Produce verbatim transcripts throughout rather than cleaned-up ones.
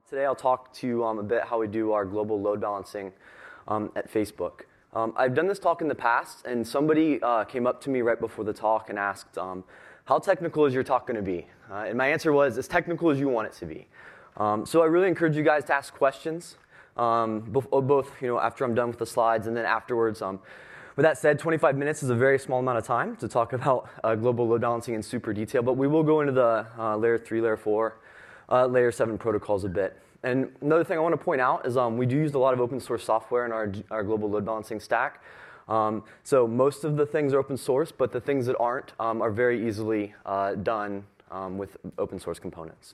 Today I'll talk to you um, a bit how we do our global load balancing um, at Facebook. Um, I've done this talk in the past, and somebody uh, came up to me right before the talk and asked, um, how technical is your talk going to be? Uh, and my answer was, as technical as you want it to be. Um, so I really encourage you guys to ask questions, um, both, both you know, after I'm done with the slides and then afterwards. Um, with that said, twenty-five minutes is a very small amount of time to talk about uh, global load balancing in super detail, but we will go into the uh, layer three, layer four, uh, layer seven protocols a bit. And another thing I want to point out is um, we do use a lot of open source software in our, our global load balancing stack. Um, so most of the things are open source, but the things that aren't um, are very easily uh, done um, with open source components.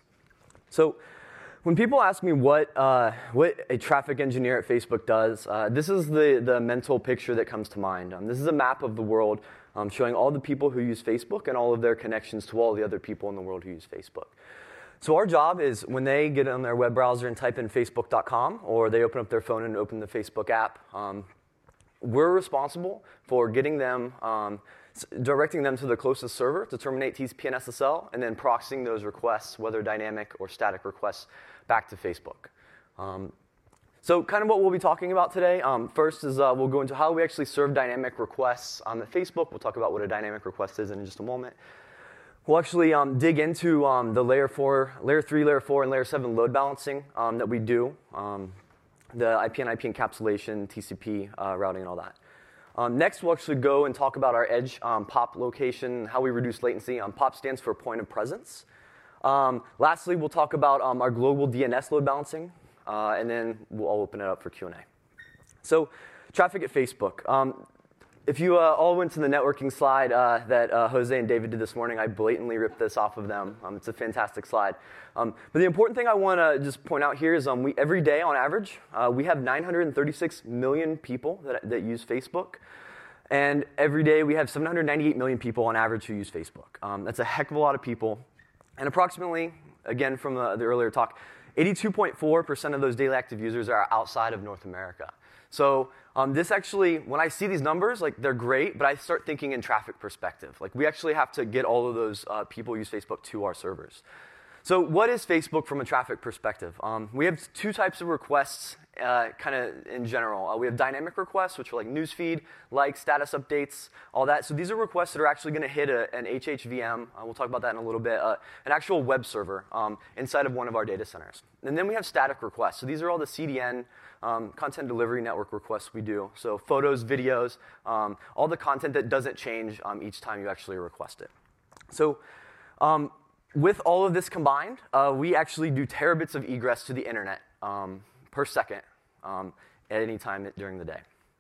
So when people ask me what, uh, what a traffic engineer at Facebook does, uh, this is the, the mental picture that comes to mind. Um, this is a map of the world um, showing all the people who use Facebook and all of their connections to all the other people in the world who use Facebook. So our job is when they get on their web browser and type in facebook dot com, or they open up their phone and open the Facebook app, um, we're responsible for getting them, um, directing them to the closest server to terminate T C P and S S L, and then proxying those requests, whether dynamic or static requests, back to Facebook. Um, so kind of what we'll be talking about today. Um, first is uh, we'll go into how we actually serve dynamic requests on the Facebook. We'll talk about what a dynamic request is in just a moment. We'll actually um, dig into um, the layer four, layer three, layer four, and layer seven load balancing um, that we do, um, the I P and I P encapsulation, T C P uh, routing, and all that. Um, next, we'll actually go and talk about our edge um, POP location, how we reduce latency. Um, POP stands for point of presence. Um, lastly, we'll talk about um, our global D N S load balancing, uh, and then we'll all open it up for Q and A. So, traffic at Facebook. Um, If you uh, all went to the networking slide uh, that uh, Jose and David did this morning, I blatantly ripped this off of them. Um, it's a fantastic slide. Um, but the important thing I want to just point out here is um, we, every day, on average, uh, we have nine hundred thirty-six million people that, that use Facebook. And every day, we have seven hundred ninety-eight million people on average who use Facebook. Um, that's a heck of a lot of people. And approximately, again, from the, the earlier talk, eighty-two point four percent of those daily active users are outside of North America. So um, this actually, when I see these numbers, like they're great, but I start thinking in traffic perspective. Like we actually have to get all of those uh, people who use Facebook to our servers. So what is Facebook from a traffic perspective? Um, we have two types of requests uh, kind of in general. Uh, we have dynamic requests, which are like newsfeed, likes, status updates, all that. So these are requests that are actually going to hit a, an H H V M. Uh, we'll talk about that in a little bit. Uh, an actual web server um, inside of one of our data centers. And then we have static requests. So these are all the C D N, um, content delivery network requests we do. So photos, videos, um, all the content that doesn't change um, each time you actually request it. So um, with all of this combined, uh, we actually do terabits of egress to the internet um, per second um, at any time during the day.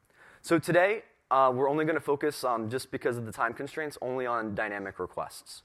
So today, uh, we're only going to focus, um, just because of the time constraints, only on dynamic requests.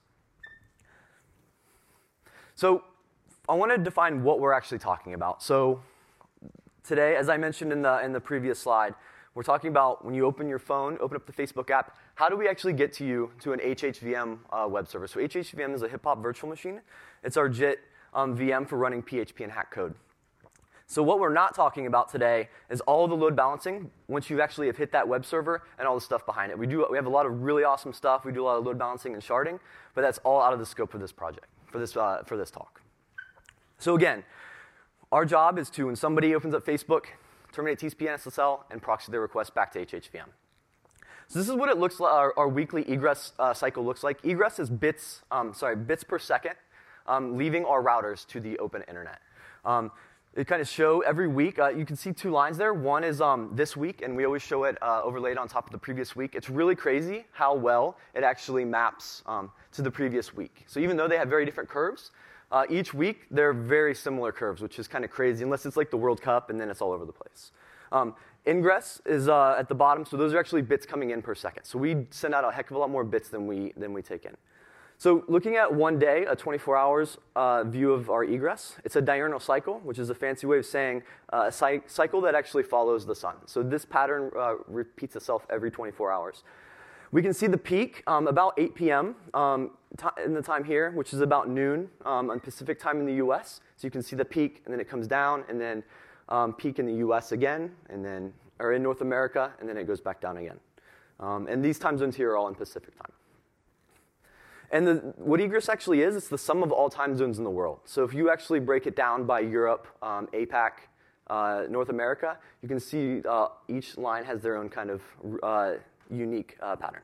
So I want to define what we're actually talking about. So today, as I mentioned in the, in the previous slide, we're talking about when you open your phone, open up the Facebook app, how do we actually get to you to an H H V M uh, web server? So H H V M is a hip-hop virtual machine. It's our JIT um, V M for running P H P and hack code. So what we're not talking about today is all of the load balancing once you actually have hit that web server and all the stuff behind it. We, do, we have a lot of really awesome stuff. We do a lot of load balancing and sharding, but that's all out of the scope of this project, for this, uh, for this talk. So again, our job is to, when somebody opens up Facebook, terminate T C P and S S L, and proxy their request back to H H V M. So this is what it looks like. Our, our weekly egress uh, cycle looks like. Egress is bits, um, sorry, bits per second, um, leaving our routers to the open internet. Um, it kind of show every week. Uh, you can see two lines there. One is um, this week, and we always show it uh, overlaid on top of the previous week. It's really crazy how well it actually maps um, to the previous week. So even though they have very different curves, Uh, each week, they're very similar curves, which is kind of crazy, unless it's like the World Cup, and then it's all over the place. Um, ingress is uh, at the bottom, so those are actually bits coming in per second. So we send out a heck of a lot more bits than we, than we take in. So looking at one day, a twenty-four hours uh, view of our egress, it's a diurnal cycle, which is a fancy way of saying uh, a cy cycle that actually follows the sun. So this pattern uh, repeats itself every twenty-four hours. We can see the peak um, about eight p m Um, in the time here, which is about noon um, on Pacific time in the U S. So you can see the peak, and then it comes down, and then um, peak in the U S again, and then or in North America, and then it goes back down again. Um, and these time zones here are all in Pacific time. And the, what egress actually is, it's the sum of all time zones in the world. So if you actually break it down by Europe, um, APAC, uh, North America, you can see uh, each line has their own kind of uh, unique uh, pattern.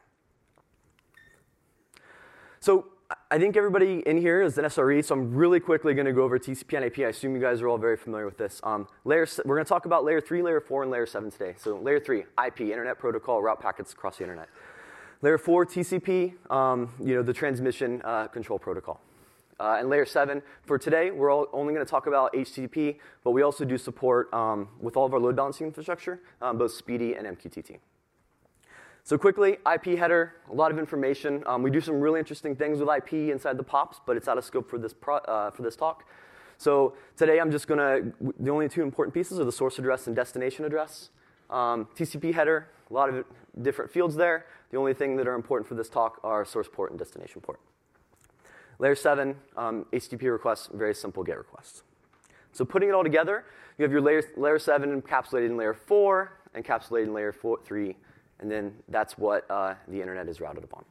So I think everybody in here is an S R E, so I'm really quickly going to go over T C P and I P. I assume you guys are all very familiar with this. Um, layer, we're going to talk about layer three, layer four, and layer seven today. So layer three, I P, Internet Protocol, route packets across the internet. Layer four, T C P, um, you know, the transmission uh, control protocol. Uh, and layer seven, for today, we're all only going to talk about H T T P, but we also do support, um, with all of our load balancing infrastructure, um, both SPDY and M Q T T. So quickly, I P header, a lot of information. Um, we do some really interesting things with I P inside the POPs, but it's out of scope for this, pro uh, for this talk. So today I'm just going to, the only two important pieces are the source address and destination address. Um, T C P header, a lot of different fields there. The only thing that are important for this talk are source port and destination port. Layer seven, um, H T T P requests, very simple GET requests. So putting it all together, you have your layer, layer seven encapsulated in layer four, encapsulated in layer four, three, and then that's what uh, the internet is routed upon.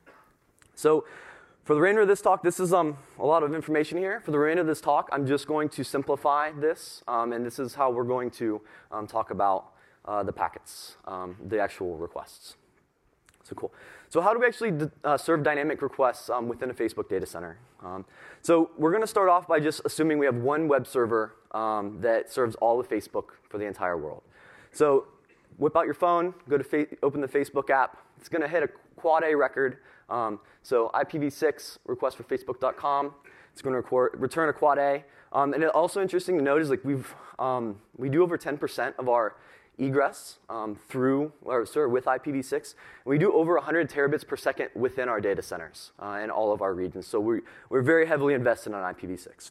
So for the remainder of this talk, this is um, a lot of information here. For the remainder of this talk, I'm just going to simplify this, um, and this is how we're going to um, talk about uh, the packets, um, the actual requests. So cool. So how do we actually uh, serve dynamic requests um, within a Facebook data center? Um, so we're going to start off by just assuming we have one web server um, that serves all of Facebook for the entire world. So whip out your phone, go to open the Facebook app. It's going to hit a quad A record. Um, so I P v six request for Facebook dot com. It's going to return a quad A. Um, and it also interesting to note is like we've um, we do over ten percent of our egress um, through or sorry, with I P v six. And we do over one hundred terabits per second within our data centers uh, in all of our regions. So we we're very heavily invested on I P v six.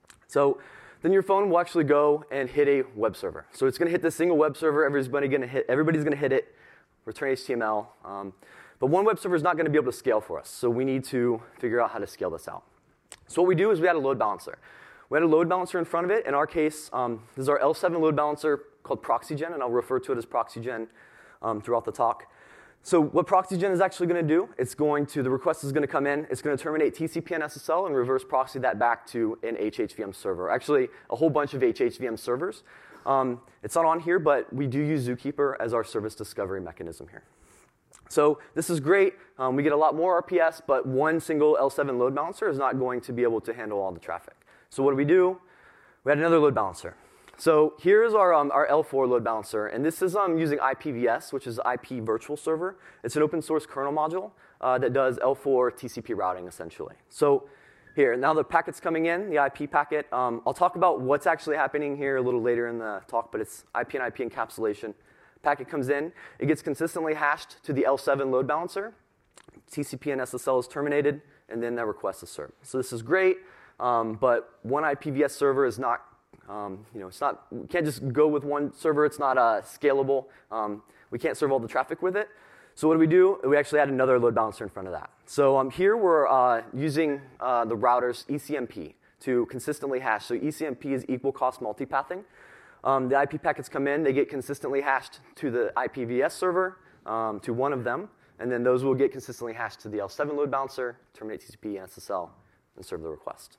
So then your phone will actually go and hit a web server. So it's going to hit this single web server. Everybody's going to hit. Everybody's going to hit it. Return H T M L. Um, but one web server is not going to be able to scale for us. So we need to figure out how to scale this out. So what we do is we add a load balancer. We had a load balancer in front of it. In our case, um, this is our L seven load balancer called ProxyGen, and I'll refer to it as ProxyGen um, throughout the talk. So what ProxyGen is actually going to do, it's going to, the request is going to come in, it's going to terminate T C P and S S L and reverse proxy that back to an H H V M server. Actually, a whole bunch of H H V M servers. Um, it's not on here, but we do use Zookeeper as our service discovery mechanism here. So this is great. Um, we get a lot more R P S, but one single L seven load balancer is not going to be able to handle all the traffic. So what do we do? We had another load balancer. So here's our, um, our L four load balancer, and this is um, using I P v S, which is I P Virtual Server. It's an open source kernel module uh, that does L four T C P routing, essentially. So here, now the packet's coming in, the I P packet. Um, I'll talk about what's actually happening here a little later in the talk, but it's I P and I P encapsulation. Packet comes in. It gets consistently hashed to the L seven load balancer. T C P and S S L is terminated, and then that request is served. So this is great, um, but one I P v S server is not Um, you know, it's not, we can't just go with one server. It's not uh, scalable. Um, we can't serve all the traffic with it. So what do we do? We actually add another load balancer in front of that. So um, here we're uh, using uh, the router's E C M P to consistently hash. So E C M P is equal cost multipathing. Um, the I P packets come in. They get consistently hashed to the I P v S server, um, to one of them. And then those will get consistently hashed to the L seven load balancer, terminate T C P and S S L, and serve the request.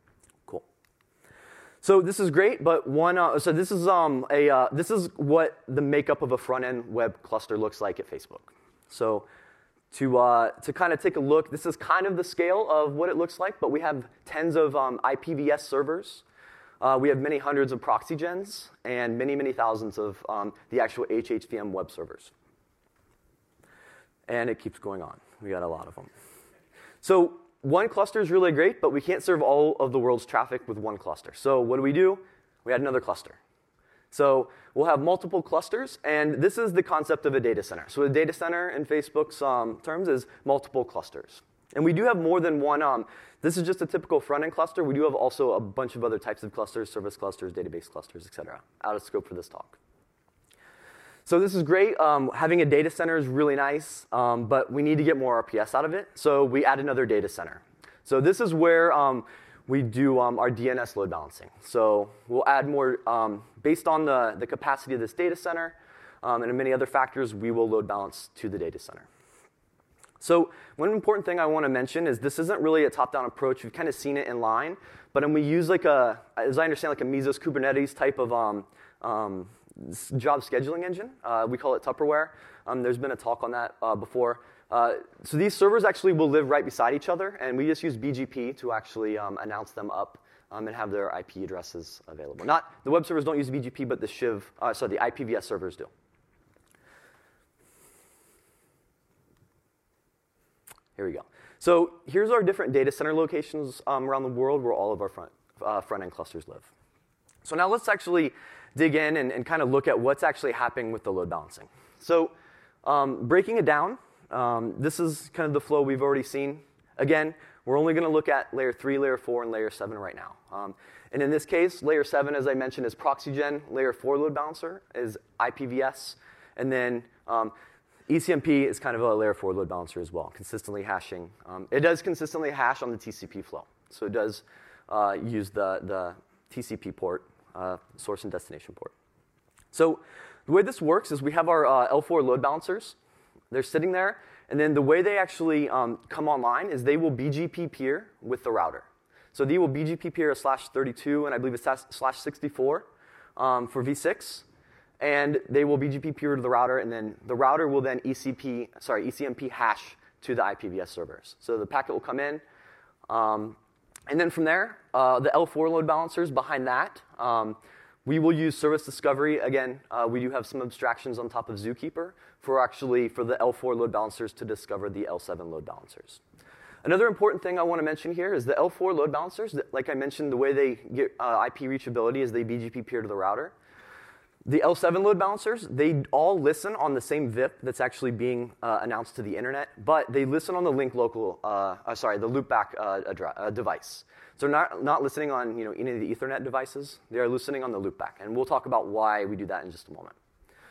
So this is great, but one. Uh, so this is um, a. Uh, this is what the makeup of a front-end web cluster looks like at Facebook. So to uh, to kind of take a look, this is kind of the scale of what it looks like. But we have tens of um, I P v S servers. Uh, we have many hundreds of ProxyGens and many many thousands of um, the actual H H V M web servers. And it keeps going on. We got a lot of them. So one cluster is really great, but we can't serve all of the world's traffic with one cluster. So what do we do? We add another cluster. So we'll have multiple clusters, and this is the concept of a data center. So a data center in Facebook's um, terms is multiple clusters. And we do have more than one. Um, this is just a typical front-end cluster. We do have also a bunch of other types of clusters, service clusters, database clusters, et cetera, out of scope for this talk. So this is great. Um, having a data center is really nice, um, but we need to get more R P S out of it. So we add another data center. So this is where um, we do um, our D N S load balancing. So we'll add more, um, based on the, the capacity of this data center um, and many other factors, we will load balance to the data center. So one important thing I want to mention is this isn't really a top-down approach. We've kind of seen it in line, but when we use like a, as I understand, like a Mesos Kubernetes type of um, um, job scheduling engine. Uh, we call it Tupperware. Um, there's been a talk on that uh, before. Uh, so these servers actually will live right beside each other, and we just use B G P to actually um, announce them up um, and have their I P addresses available. Not the web servers don't use B G P, but the Shiv, uh, sorry, the I P v S servers do. Here we go. So here's our different data center locations um, around the world where all of our front, uh, front-end clusters live. So now let's actually dig in and, and kind of look at what's actually happening with the load balancing. So um, breaking it down, um, this is kind of the flow we've already seen. Again, we're only going to look at layer three, layer four, and layer seven right now. Um, and in this case, layer seven, as I mentioned, is ProxyGen. Layer four load balancer is I P v S. And then um, E C M P is kind of a layer four load balancer as well, consistently hashing. Um, it does consistently hash on the T C P flow. So it does uh, use the, the T C P port, uh, source and destination port. So the way this works is we have our uh, L four load balancers. They're sitting there. And then the way they actually um, come online is they will B G P peer with the router. So they will B G P peer a slash thirty-two, and I believe it's slash sixty-four um, for v six. And they will B G P peer to the router, and then the router will then E C P, sorry, E C M P hash to the I P v S servers. So the packet will come in, um, and then from there, uh, the L four load balancers behind that, um, we will use service discovery. Again, uh, we do have some abstractions on top of Zookeeper for actually for the L four load balancers to discover the L seven load balancers. Another important thing I want to mention here is the L four load balancers. Like I mentioned, the way they get uh, I P reachability is they B G P peer to the router. The L seven load balancers, they all listen on the same V I P that's actually being uh, announced to the internet, but they listen on the link local, uh, uh, sorry, the loopback uh, uh, device. So they're not, not listening on you know, any of the Ethernet devices. They are listening on the loopback, and we'll talk about why we do that in just a moment.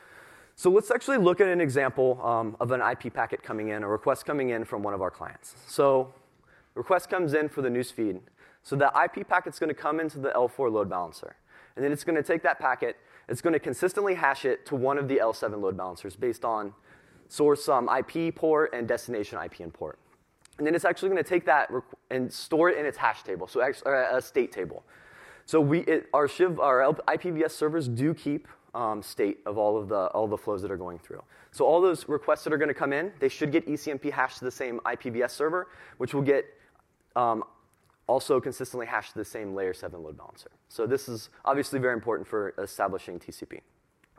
So let's actually look at an example um, of an I P packet coming in, a request coming in from one of our clients. So the request comes in for the newsfeed. So that I P packet's going to come into the L four load balancer, and then it's going to take that packet. It's going to consistently hash it to one of the L seven load balancers based on source um, I P port and destination I P and port. And then it's actually going to take that and store it in its hash table, so a state table. So we, it, our Shiv, our I P v S servers do keep um, state of all of the all the flows that are going through. So all those requests that are going to come in, they should get E C M P hashed to the same I P v S server, which will get um, also consistently hashed to the same layer seven load balancer. So this is obviously very important for establishing T C P.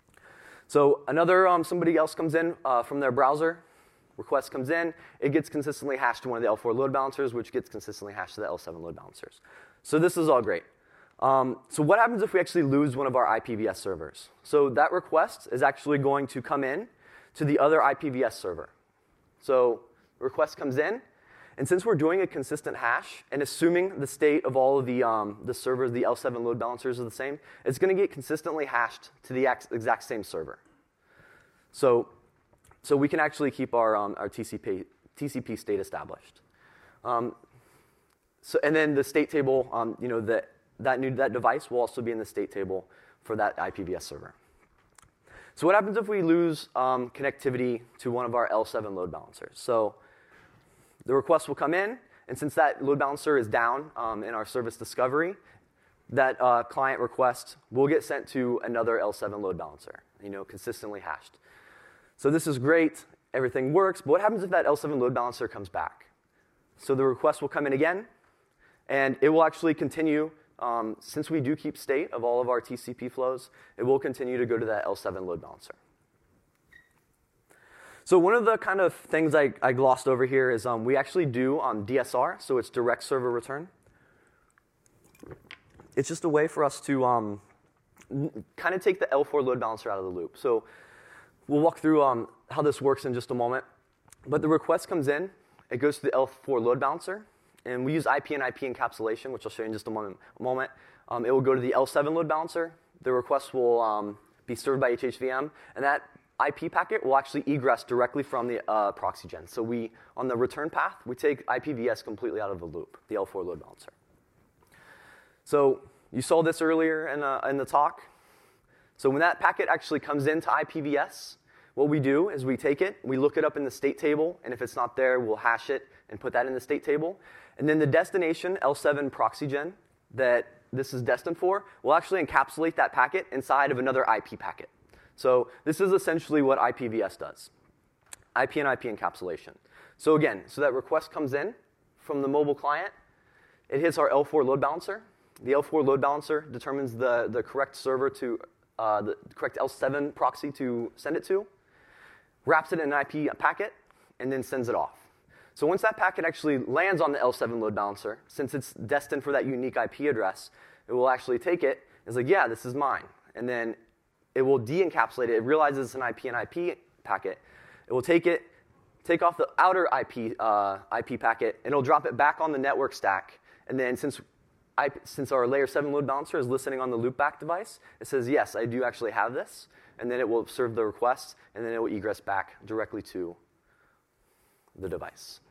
So another, um, somebody else comes in uh, from their browser, request comes in, it gets consistently hashed to one of the L four load balancers, which gets consistently hashed to the L seven load balancers. So this is all great. Um, so what happens if we actually lose one of our I P v S servers? So that request is actually going to come in to the other I P v S server. So the request comes in, and since we're doing a consistent hash, and assuming the state of all of the, um, the servers, the L seven load balancers are the same, it's going to get consistently hashed to the exact same server. So, so we can actually keep our, um, our T C P, T C P state established. Um, so, and then the state table, um, you know, the, that, new, that device will also be in the state table for that I P v S server. So what happens if we lose um, connectivity to one of our L seven load balancers? So the request will come in, and since that load balancer is down um, in our service discovery, that uh, client request will get sent to another L seven load balancer, you know, consistently hashed. So this is great, everything works, but what happens if that L seven load balancer comes back? So the request will come in again, and it will actually continue, um, since we do keep state of all of our T C P flows, it will continue to go to that L seven load balancer. So one of the kind of things I, I glossed over here is um, we actually do um, D S R, so it's direct server return. It's just a way for us to um, kind of take the L four load balancer out of the loop. So we'll walk through um, how this works in just a moment. But the request comes in, it goes to the L four load balancer, and we use I P and I P encapsulation, which I'll show you in just a moment. A moment. Um, it will go to the L seven load balancer. The request will um, be served by H H V M, and that I P packet will actually egress directly from the uh, ProxyGen. So we, on the return path, we take I P v S completely out of the loop, the L four load balancer. So you saw this earlier in, uh, in the talk. So when that packet actually comes into I P v S, what we do is we take it, we look it up in the state table, and if it's not there, we'll hash it and put that in the state table. And then the destination L seven proxygen that this is destined for will actually encapsulate that packet inside of another I P packet. So this is essentially what I P v S does, I P and I P encapsulation. So again, so that request comes in from the mobile client. It hits our L four load balancer. The L four load balancer determines the, the correct server to, uh, the correct L seven proxy to send it to, wraps it in an I P packet, and then sends it off. So once that packet actually lands on the L seven load balancer, since it's destined for that unique I P address, it will actually take it. It's like, yeah, this is mine. And then it will de-encapsulate it. It realizes it's an I P and I P packet. It will take it, take off the outer I P, uh, I P packet, and it'll drop it back on the network stack. And then since, I, since our layer seven load balancer is listening on the loopback device, it says, yes, I do actually have this. And then it will serve the request, and then it will egress back directly to the device.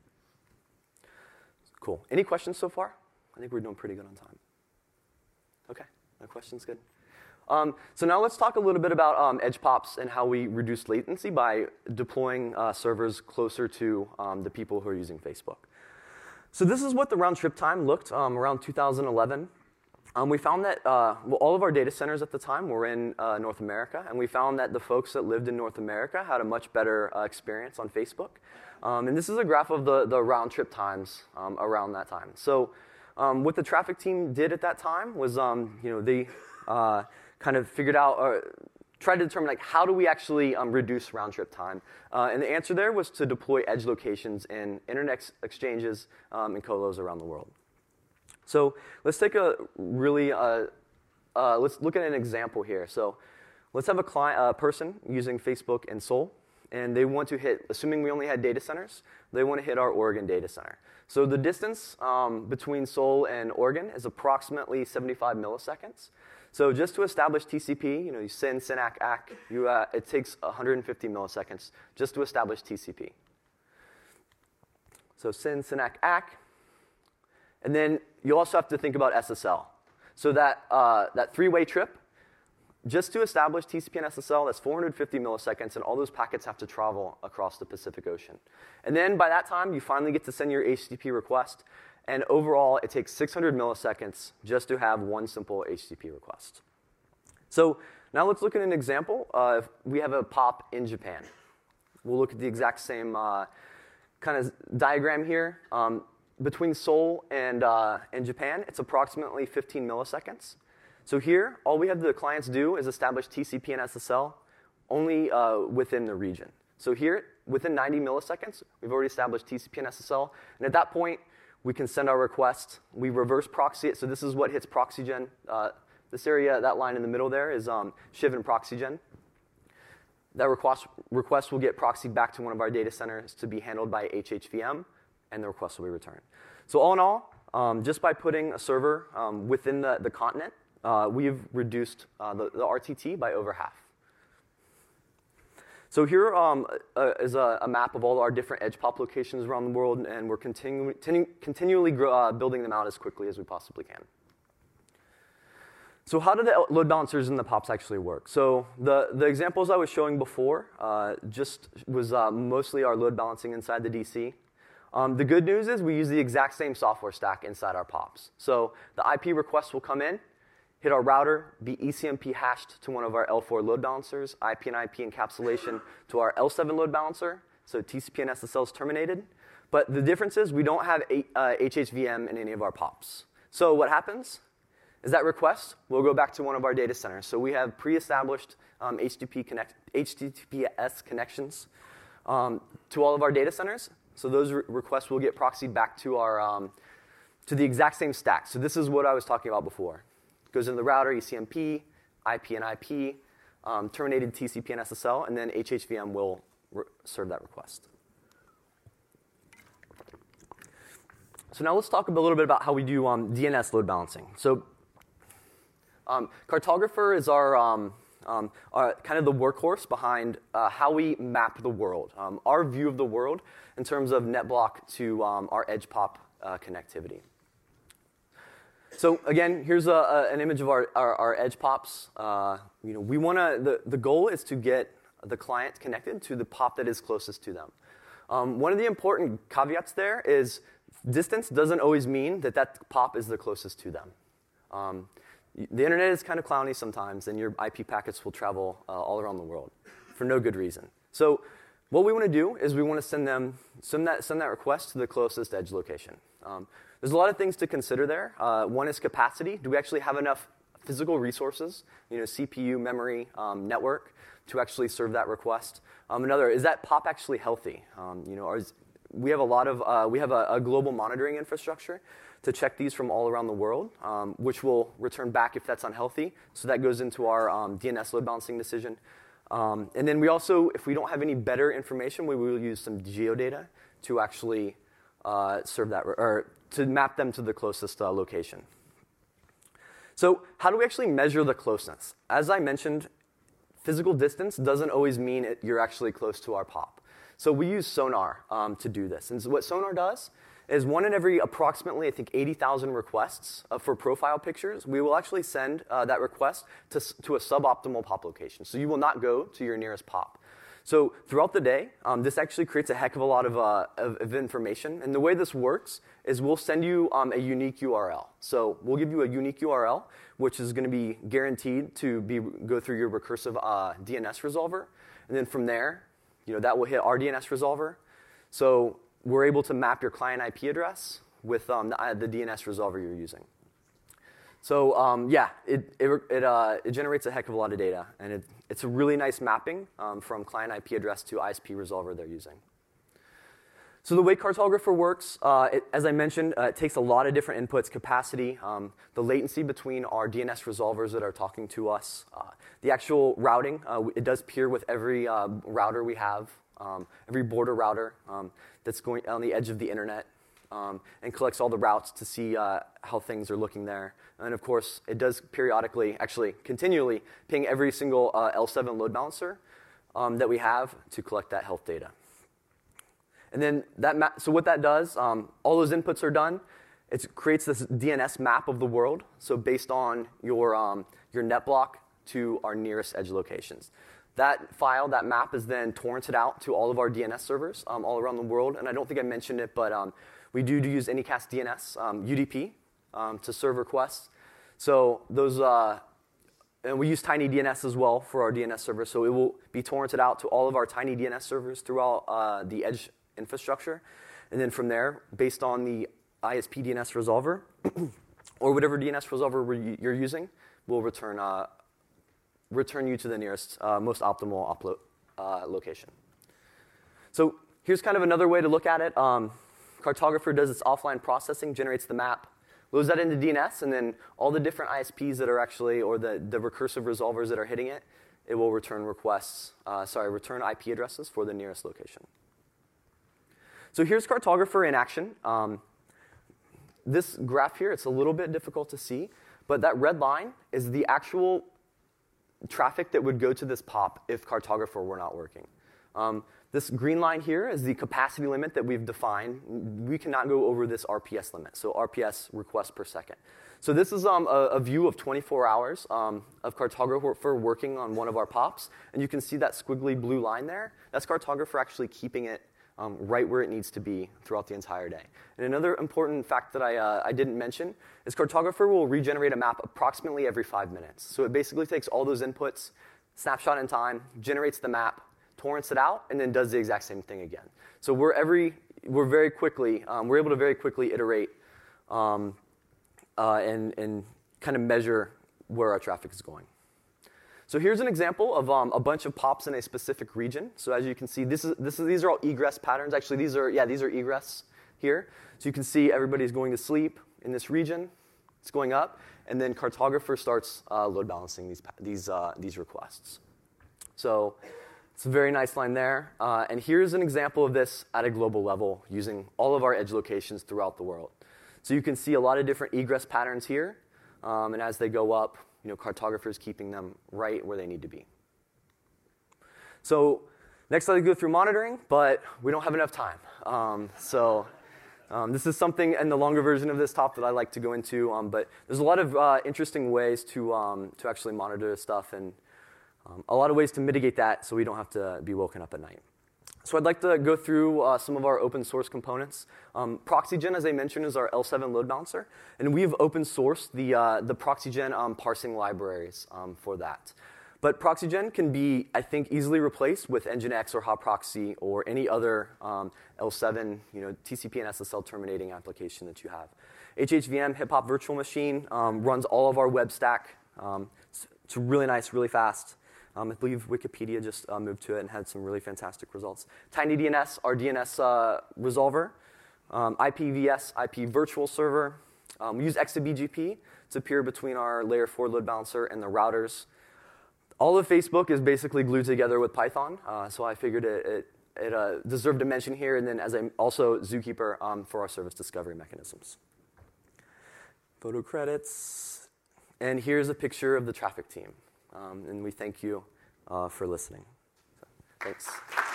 Cool. Any questions so far? I think we're doing pretty good on time. Okay, no questions, good. Um, so now let's talk a little bit about um, edge pops and how we reduce latency by deploying uh, servers closer to um, the people who are using Facebook. So this is what the round trip time looked um, around two thousand eleven. Um, we found that uh, well, all of our data centers at the time were in uh, North America, and we found that the folks that lived in North America had a much better uh, experience on Facebook. Um, and this is a graph of the, the round trip times um, around that time. So um, what the traffic team did at that time was, um, you know, they uh, kind of figured out, or tried to determine, like, how do we actually um, reduce round trip time? Uh, and the answer there was to deploy edge locations in internet ex exchanges um, and colos around the world. So let's take a really, uh, uh, let's look at an example here. So let's have a client, uh, person using Facebook in Seoul, and they want to hit, assuming we only had data centers, they want to hit our Oregon data center. So the distance um, between Seoul and Oregon is approximately seventy-five milliseconds. So just to establish T C P, you know, you send, S Y N A C, A C, you, uh, it takes one hundred fifty milliseconds just to establish T C P. So send, S Y N A C, A C. And then you also have to think about S S L. So that, uh, that three-way trip, just to establish T C P and S S L, that's four hundred fifty milliseconds, and all those packets have to travel across the Pacific Ocean. And then by that time, you finally get to send your H T T P request, and overall, it takes six hundred milliseconds just to have one simple H T T P request. So now let's look at an example. Uh, if we have a POP in Japan. We'll look at the exact same uh, kind of diagram here. Um, Between Seoul and, uh, and Japan, it's approximately fifteen milliseconds. So here, all we have the clients do is establish T C P and S S L only uh, within the region. So here, within ninety milliseconds, we've already established T C P and S S L. And at that point, we can send our request. We reverse proxy it. So this is what hits ProxyGen. Uh, this area, that line in the middle there is um, Shiv and ProxyGen. That request, request will get proxied back to one of our data centers to be handled by H H V M, and the request will be returned. So all in all, um, just by putting a server um, within the, the continent, uh, we've reduced uh, the, the R T T by over half. So here um, uh, is a, a map of all our different edge pop locations around the world, and we're continu continu continually grow, uh, building them out as quickly as we possibly can. So how do the load balancers and the pops actually work? So the, the examples I was showing before uh, just was uh, mostly our load balancing inside the D C. Um, the good news is we use the exact same software stack inside our pops. So the I P request will come in, hit our router, be E C M P hashed to one of our L four load balancers, I P and I P encapsulation to our L seven load balancer, so T C P and S S L is terminated. But the difference is we don't have a, uh, H H V M in any of our pops. So what happens is that request will go back to one of our data centers. So we have pre-established um, H T T P connect H T T P S connections um, to all of our data centers. So those re requests will get proxied back to our um, to the exact same stack. So this is what I was talking about before. It goes into the router, E C M P, I P and I P, um, terminated T C P and S S L, and then H H V M will serve that request. So now let's talk a little bit about how we do um, D N S load balancing. So um, Cartographer is our um, Um, are kind of the workhorse behind uh, how we map the world, um, our view of the world in terms of NetBlock to um, our edge pop uh, connectivity. So again, here's a, a, an image of our, our, our edge pops. Uh, you know, we want to. The, the goal is to get the client connected to the pop that is closest to them. Um, one of the important caveats there is distance doesn't always mean that that pop is the closest to them. Um, the internet is kind of clowny sometimes, and your I P packets will travel uh, all around the world for no good reason. So what we want to do is we want to send them send that send that request to the closest edge location. Um, there's a lot of things to consider there. Uh, one is capacity. Do we actually have enough physical resources, you know, C P U, memory, um, network, to actually serve that request? Um, another, is that pop actually healthy? Um, you know, are, we have a lot of uh, we have a, a global monitoring infrastructure to check these from all around the world, um, which will return back if that's unhealthy. So that goes into our um, D N S load balancing decision. Um, and then we also, if we don't have any better information, we will use some geodata to actually uh, serve that, or to map them to the closest uh, location. So how do we actually measure the closeness? As I mentioned, physical distance doesn't always mean it, you're actually close to our pop. So we use sonar um, to do this. And so what sonar does is one in every approximately, I think, eighty thousand requests uh, for profile pictures, we will actually send uh, that request to, to a suboptimal pop location. So you will not go to your nearest pop. So throughout the day, um, this actually creates a heck of a lot of, uh, of, of information. And the way this works is we'll send you um, a unique U R L. So we'll give you a unique U R L, which is going to be guaranteed to be, go through your recursive uh, D N S resolver. And then from there, you know, that will hit our D N S resolver. So we're able to map your client I P address with um, the, uh, the D N S resolver you're using. So um, yeah, it it, it, uh, it generates a heck of a lot of data, and it, it's a really nice mapping um, from client I P address to I S P resolver they're using. So the way Cartographer works, uh, it, as I mentioned, uh, it takes a lot of different inputs: capacity, um, the latency between our D N S resolvers that are talking to us, uh, the actual routing. Uh, it does peer with every uh, router we have, um, every border router um, that's going on the edge of the internet, um, and collects all the routes to see uh, how things are looking there. And of course, it does periodically, actually continually, ping every single uh, L seven load balancer um, that we have to collect that health data. And then that map, so what that does, um, all those inputs are done. It creates this D N S map of the world. So based on your um, your net block to our nearest edge locations. That file, that map, is then torrented out to all of our D N S servers um, all around the world. And I don't think I mentioned it, but um, we do, do use Anycast D N S, um, U D P, um, to serve requests. So those, uh, and we use TinyDNS as well for our D N S servers. So it will be torrented out to all of our TinyDNS servers throughout uh, the edge infrastructure. And then from there, based on the I S P D N S resolver, or whatever D N S resolver you're using, we'll return, uh, return you to the nearest, uh, most optimal upload, uh, location. So here's kind of another way to look at it. Um, Cartographer does its offline processing, generates the map, loads that into D N S, and then all the different I S Ps that are actually, or the, the recursive resolvers that are hitting it, it will return requests, uh, sorry, return I P addresses for the nearest location. So here's Cartographer in action. Um, this graph here, it's a little bit difficult to see, but that red line is the actual traffic that would go to this pop if Cartographer were not working. Um, this green line here is the capacity limit that we've defined. We cannot go over this R P S limit, so R P S requests per second. So this is um, a, a view of twenty-four hours um, of Cartographer working on one of our pops, and you can see that squiggly blue line there. That's Cartographer actually keeping it um, right where it needs to be throughout the entire day. And another important fact that I, uh, I didn't mention is Cartographer will regenerate a map approximately every five minutes. So it basically takes all those inputs, snapshot in time, generates the map, torrents it out, and then does the exact same thing again. So we're every we're very quickly um, we're able to very quickly iterate um, uh, and and kind of measure where our traffic is going. So here's an example of um, a bunch of pops in a specific region. So as you can see, this is this is these are all egress patterns. Actually, these are yeah these are egress here. So you can see everybody's going to sleep in this region. It's going up, and then Cartographer starts uh, load balancing these these uh, these requests. So it's a very nice line there. Uh, and here's an example of this at a global level using all of our edge locations throughout the world. So you can see a lot of different egress patterns here. Um, and as they go up, you know, Cartographer is keeping them right where they need to be. So next I'll go through monitoring, but we don't have enough time. Um, so um, this is something in the longer version of this talk that I like to go into. Um, but there's a lot of uh, interesting ways to, um, to actually monitor this stuff. And Um, a lot of ways to mitigate that so we don't have to be woken up at night. So I'd like to go through uh, some of our open source components. Um, ProxyGen, as I mentioned, is our L seven load balancer, and we've open sourced the, uh, the ProxyGen um, parsing libraries um, for that. But ProxyGen can be, I think, easily replaced with Nginx or HotProxy or any other um, L seven, you know, T C P and S S L terminating application that you have. H H V M, Hip Hop Virtual Machine, um, runs all of our web stack. Um, it's, it's really nice, really fast. Um, I believe Wikipedia just uh, moved to it and had some really fantastic results. TinyDNS, our D N S uh, resolver. Um, I P v S, I P virtual server. Um, we use X A B G P to peer between our layer four load balancer and the routers. All of Facebook is basically glued together with Python, uh, so I figured it, it, it uh, deserved a mention here, and then as I'm also Zookeeper um, for our service discovery mechanisms. Photo credits, and here's a picture of the traffic team. Um, and we thank you uh, for listening. So, thanks.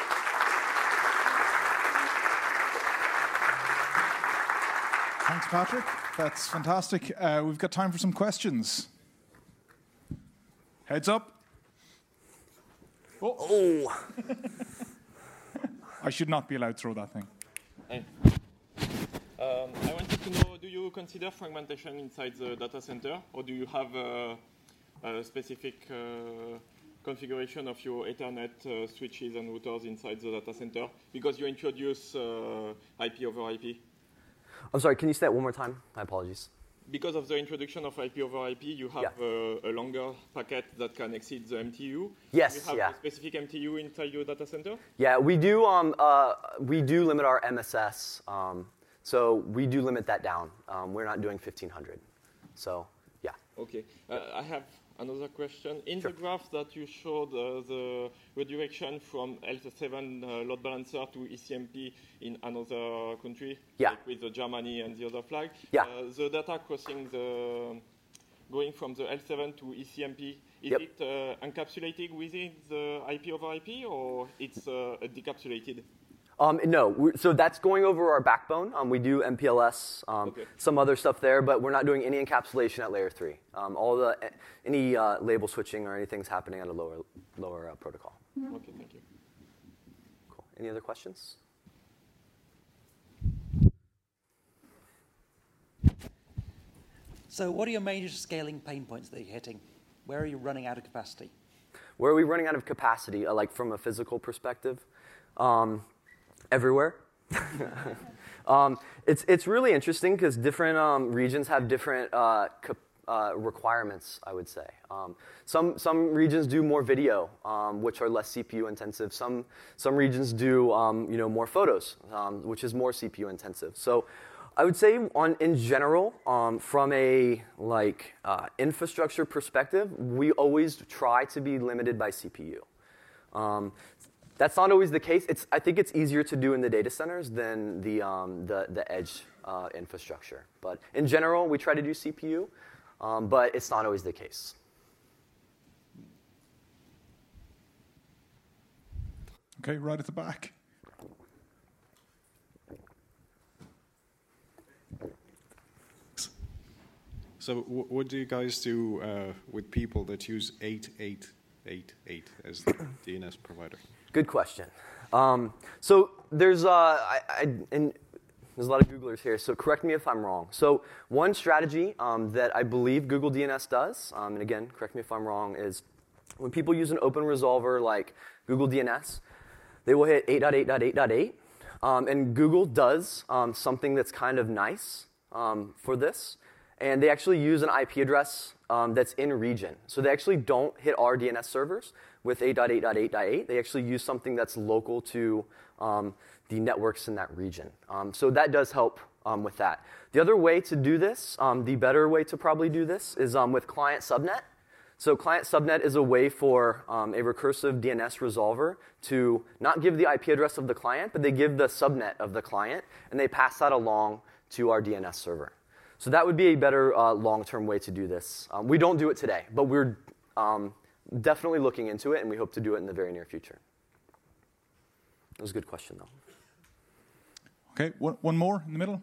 Thanks, Patrick. That's fantastic. Uh, we've got time for some questions. Heads up. Oh. oh. I should not be allowed to throw that thing. Hey. Um, I wanted to know, do you consider fragmentation inside the data center, or do you have uh, a specific uh, configuration of your Ethernet uh, switches and routers inside the data center? Because you introduce uh, I P over I P. I'm sorry, can you say that one more time? My apologies. Because of the introduction of I P over I P, you have yeah. uh, a longer packet that can exceed the M T U. Yes, do you have yeah. a specific M T U inside your data center? Yeah, we do. Um, uh, we do limit our M S S. Um, so we do limit that down. Um, we're not doing fifteen hundred. So yeah. Okay. Uh, I have another question. In sure. the graph that you showed, uh, the redirection from L seven uh, load balancer to E C M P in another country, yeah. like with the Germany and the other flag, yeah. uh, the data crossing the, going from the L seven to E C M P, is yep. it uh, encapsulated within the I P over I P, or it's uh, decapsulated? Um, no, we're, so that's going over our backbone. Um, we do M P L S, um, okay. some other stuff there, but we're not doing any encapsulation at layer three. Um, all the any uh, label switching or anything's happening at a lower lower uh, protocol. Okay, thank you. Cool. Any other questions? So, what are your major scaling pain points that you're hitting? Where are you running out of capacity? Where are we running out of capacity, uh, like from a physical perspective? Um, Everywhere. um, it's it's really interesting because different um, regions have different uh, uh, requirements. I would say um, some some regions do more video, um, which are less C P U intensive. Some some regions do um, you know more photos, um, which is more C P U intensive. So I would say on in general, um, from a like uh, infrastructure perspective, we always try to be limited by C P U. Um, That's not always the case. It's, I think it's easier to do in the data centers than the, um, the, the edge uh, infrastructure. But in general, we try to do C P U, um, but it's not always the case. Okay, right at the back. So w what do you guys do uh, with people that use eight eight eight eight as the D N S provider? Good question. Um, so there's, uh, I, I, and there's a lot of Googlers here, so correct me if I'm wrong. So one strategy um, that I believe Google D N S does, um, and again, correct me if I'm wrong, is when people use an open resolver like Google D N S, they will hit eight dot eight dot eight dot eight, um, and Google does um, something that's kind of nice um, for this, and they actually use an I P address um, that's in region. So they actually don't hit our D N S servers with eight dot eight dot eight dot eight. They actually use something that's local to um, the networks in that region. Um, so that does help um, with that. The other way to do this, um, the better way to probably do this, is um, with client subnet. So client subnet is a way for um, a recursive D N S resolver to not give the I P address of the client, but they give the subnet of the client, and they pass that along to our D N S server. So that would be a better uh, long-term way to do this. Um, we don't do it today, but we're um, definitely looking into it, and we hope to do it in the very near future. That was a good question, though. Okay, one, one more in the middle.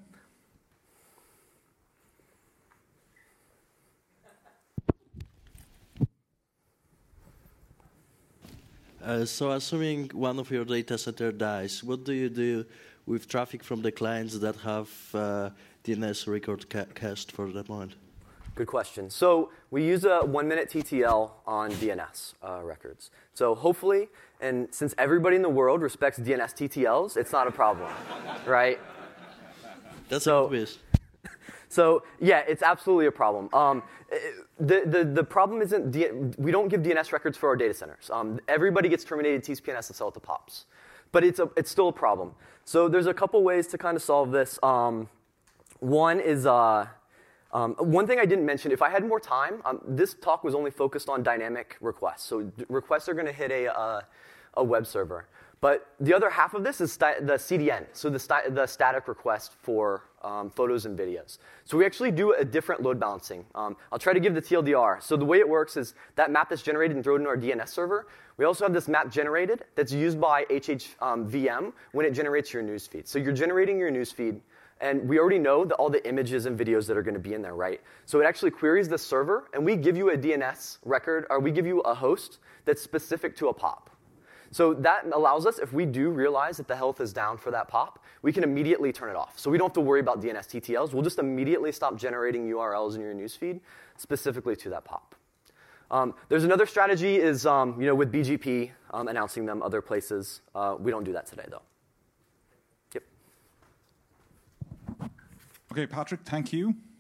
Uh, so assuming one of your data center dies, what do you do with traffic from the clients that have uh, D N S record ca cached for that moment? Good question. So we use a one-minute T T L on D N S uh, records. So hopefully, and since everybody in the world respects D N S T T Ls, it's not a problem, right? That's so, obvious. So yeah, it's absolutely a problem. Um, the, the, the problem isn't, D we don't give D N S records for our data centers. Um, everybody gets terminated T C P and S S L at the pops. But it's, a, it's still a problem. So there's a couple ways to kind of solve this. Um, one is, uh, um, one thing I didn't mention, if I had more time, um, this talk was only focused on dynamic requests. So requests are going to hit a, uh, a web server. But the other half of this is the C D N, so the, st the static request for um, photos and videos. So we actually do a different load balancing. Um, I'll try to give the T L D R. So the way it works is that map that's generated and thrown in our D N S server. We also have this map generated that's used by H H V M when it generates your newsfeed. So you're generating your newsfeed, and we already know that all the images and videos that are going to be in there, right? So it actually queries the server, and we give you a D N S record, or we give you a host that's specific to a pop. So that allows us, if we do realize that the health is down for that pop, we can immediately turn it off. So we don't have to worry about D N S T T Ls. We'll just immediately stop generating U R Ls in your newsfeed specifically to that pop. Um, there's another strategy is um, you know, with B G P, um, announcing them other places. Uh, we don't do that today, though. Yep. Okay, Patrick, thank you.